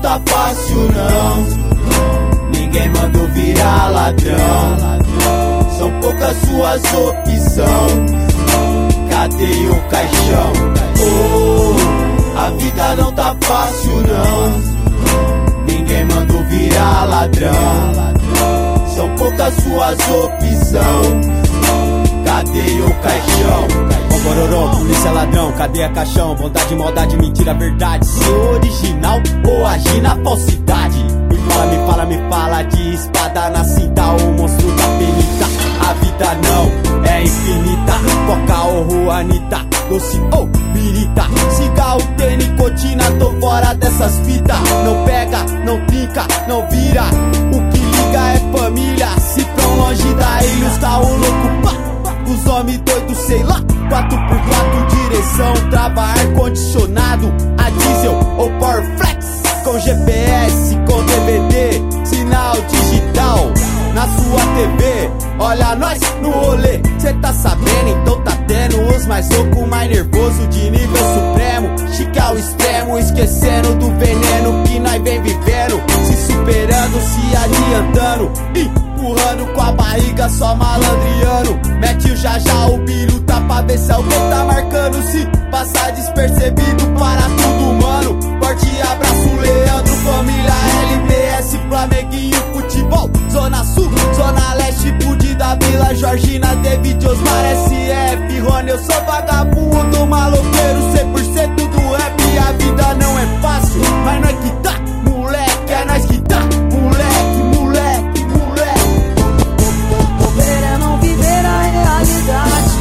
tá fácil não. Ninguém mandou virar ladrão. São poucas suas opções. Cadê o caixão? Oh, a vida não tá fácil não. Ninguém mandou virar ladrão. São poucas suas opções. Cadê o caixão? Ó bororó, polícia ladrão, cadê a caixão? Bondade, maldade, mentira, verdade. Ser original ou agir na falsidade? Me fala de espada na cinta, o monstro da penita. A vida não é infinita. Coca ou Juanita, doce ou birita. Cigarro, tem nicotina, tô fora dessas fitas. Não pega, não trinca, não vira. O que liga é família. Se tão longe da ilha, os carro louco, pá. Os homens doidos, sei lá. 4x4 direção, trava ar-condicionado. A diesel ou power flex. Com GPS, com DVD, sinal digital na sua TV. Olha nós no rolê, cê tá sabendo? Então tá tendo os mais loucos, mais nervoso de nível supremo. Chique ao extremo, esquecendo do veneno que nós vem vivendo. Se superando, se adiantando, empurrando com a barriga, só malandriano. Mete o já o biru, tá pra ver se alguém tá marcando. Se passar despercebido, para tudo, mano. Forte abraço, Leandro, família LBS, Flamenguinho, futebol, Zona Sul, Zona Leste, Budi da Vila, Georgina, David, Osmar, SF, Rony, eu sou vagabundo, maloqueiro, 100% do rap. A vida não é fácil, mas nós que tá, moleque, é nós que tá, moleque, moleque, moleque. Viver é não viver a realidade.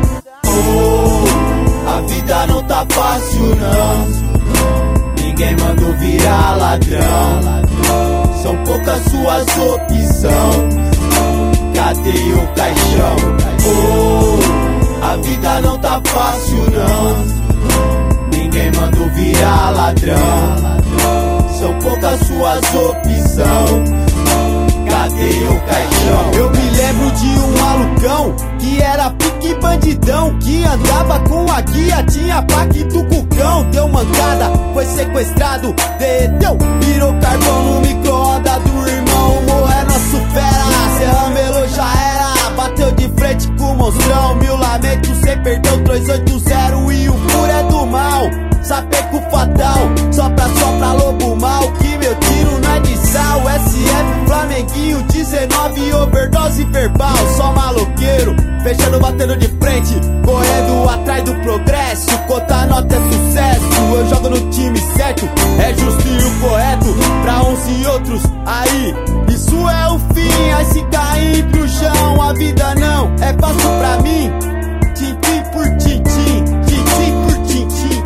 Oh, a vida não tá fácil não. Ninguém mandou virar ladrão. São poucas suas opções. Cadê o caixão? Oh, a vida não tá fácil não. Ninguém mandou virar ladrão. São poucas suas opções. Cadê o caixão? Eu me lembro de um malucão que era pique bandidão, que andava com a guia, tinha pacto com o cão. Deu mancada, foi sequestrado, derreteu, virou carvão no micro-ondas do irmão. Morreu nosso fera, Serra Melô já era. Bateu de frente com o monstrão, mil lamentos, cê perdeu 380 e o furo é do mal. Sapeco fatal, sopra lobo mal, que meu tiro não é de sal. SF, Flamenguinho, 19, overdose verbal. Só maloqueiro, fechando, batendo de frente, correndo atrás do progresso. Conta nota é sucesso, eu jogo no time certo. É justo e o correto, pra uns e outros aí isso é o fim. Aí se cair pro chão, a vida não é fácil pra mim. Tintim por tintim, tintim por tintim.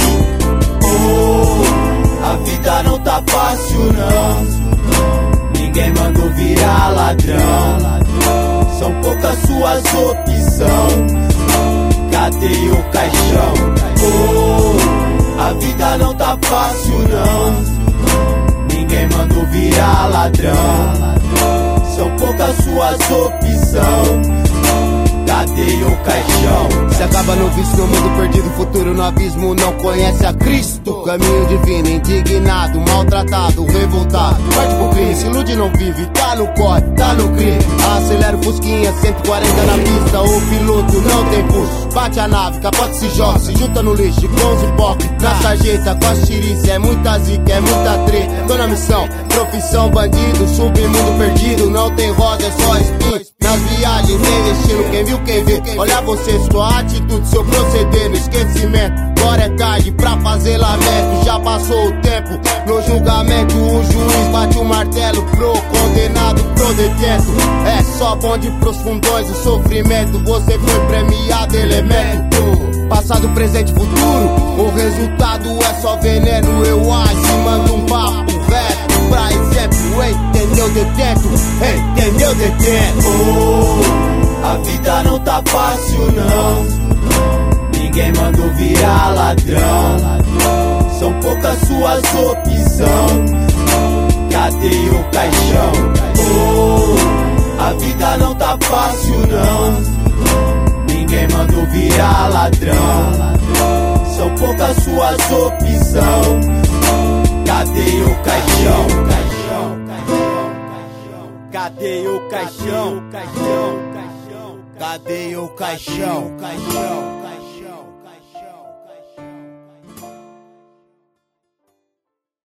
Oh, a vida não tá fácil não. Ninguém mandou virar ladrão. São poucas suas opções. Cadê o caixão? Oh, a vida não tá fácil não. Ninguém mandou virar ladrão. São poucas suas opções. Cadê o caixão? Se acaba no vício, no mundo perdido, futuro no abismo, não conhece a Cristo. Caminho divino, indignado, maltratado, revoltado, parte pro crime, se ilude não vive, tá no corre, tá no crime. Acelera o fusquinha, 140 na pista, o piloto não tem pulso. Bate a nave, capote se joga, se junta no lixo, com os hipócritas. Na sarjeta, com a xirice, é muita zica, é muita treta. Tô na missão, profissão bandido, submundo perdido, não tem roda, é só espinho. Nas viagens, sem destino, quem viu, quem vê. Olha você, sua atitude, seu proceder no esquecimento. Agora é tarde pra fazer lamento, já passou o tempo. No julgamento o juiz bate o martelo pro condenado, pro detento. É só bonde pros fundões, o sofrimento. Você foi premiado, elemento. Passado, presente, futuro, o resultado é só veneno. Eu acho, mando um papo reto. Pra exemplo, entendeu, detento? Entendeu, detento? Oh, a vida não tá fácil não. Ninguém mandou virar ladrão. São poucas suas opções. Cadê o caixão? Oh, a vida não tá fácil não. Ninguém mandou virar ladrão. São poucas suas opções. Cadê o caixão? caixão? Cadê o caixão?